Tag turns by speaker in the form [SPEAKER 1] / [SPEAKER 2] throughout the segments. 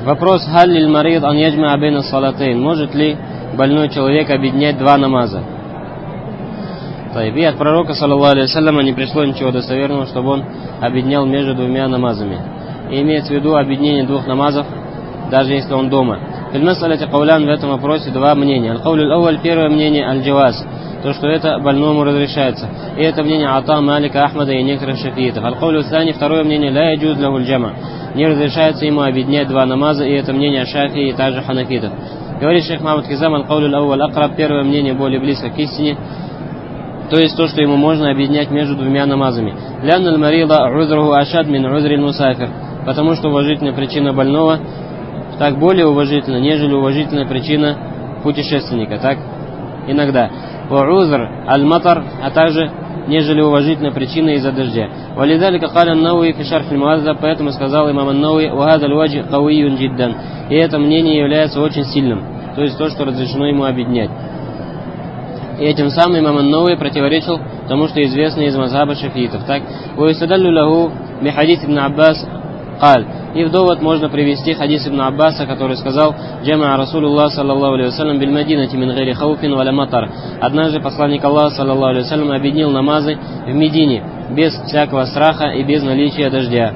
[SPEAKER 1] Вопрос: «Халлиль марид ан яджма абейна салатейн». Может ли больной человек объединять два намаза? И от пророка, саллаллаху алейхи вассаляма, не пришло ничего достоверного, чтобы он объединял между двумя намазами. И имеется в виду объединение двух намазов, даже если он дома. Фильмасаляти каулян, в этом вопросе два мнения. Аль-каулю аль-ауаль, первое мнение, аль-джаваз, то, что это больному разрешается. И это мнение Ата, Малика, Ахмада и некоторых шафиитов. Аль-каулю сани, второе мнение, ля яджуз лахуль джама, не разрешается ему объединять два намаза, и это мнение Шафии и также ханафитов. Говорит шейх Мухаммад Кизам: аль-каулю аль-ауаль акраб, первое мнение более близко к истине, то есть то, что ему можно объединять между двумя намазами. Лянна аль-марида узруху ашад мин узриль мусафир, потому что уважительная причина больного так более уважительна, нежели уважительная причина путешественника, так иногда. Узр аль-матар, а также нежели уважительная причина из-за дождя. Валидалика каля ан-Науи фи шарх аль-Муаззаб, поэтому сказал имам ан-Науи: ва хаза аль-ваджи кавийюн джиддан, и это мнение является очень сильным, то есть то, что разрешено ему объединять. И этим самым имам ан-Науи противоречил тому, что известно из мазхаба шафиитов. Так, ва юстадаллю лаху би хадис ибн Аббас каль. И в довод можно привести хадис ибн Аббаса, который сказал: «Джамаа Расулуллах саллаллаху алейхи вассалям биль Мадинати мин гайри хауфин валя матар». Однажды посланник Аллаха саллаллаху алейхи вассалям объединил намазы в Медине без всякого страха и без наличия дождя.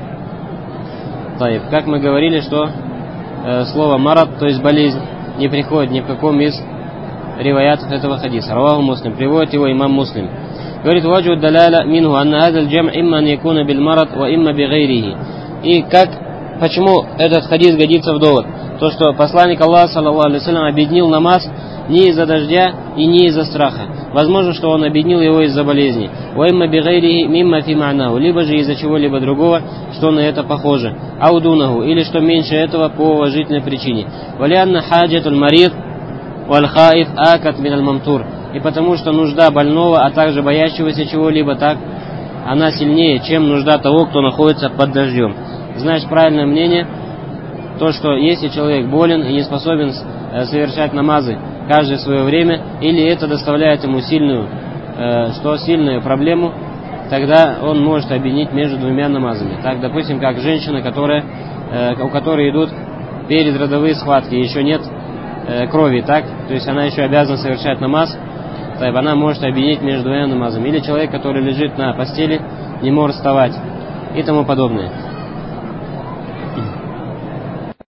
[SPEAKER 1] Как мы говорили, что слово марат, то есть болезнь, не приходит ни в каком из риваятов этого хадиса. Раваху Муслим, приводит его имам Муслим. Говорит: «Ваджу даляля минху анна хаза аль-джам' имма ан якуна биль марат ва имма би гайрихи». И почему этот хадис годится в довод? То, что посланник Аллаха саллаллаху алейхи вассалям объединил намаз не из-за дождя и не из-за страха. Возможно, что он объединил его из-за болезни. «Уэмма бигайрихи мимма фи ма'наху», либо же из-за чего-либо другого, что на это похоже. «Аудунаху», или что меньше этого по уважительной причине. «Валианна хаджатуль марид валь-хаиф акат миналь мамтур». И потому что нужда больного, а также боящегося чего-либо, так она сильнее, чем нужда того, кто находится под дождем. Значит, правильное мнение, то, что если человек болен и не способен совершать намазы каждое свое время, или это доставляет ему сильную проблему, тогда он может объединить между двумя намазами. Так, допустим, как женщина, у которой идут передродовые схватки, еще нет крови, так, то есть она еще обязана совершать намаз, она может объединить между двумя намазами. Или человек, который лежит на постели, не может вставать и тому подобное.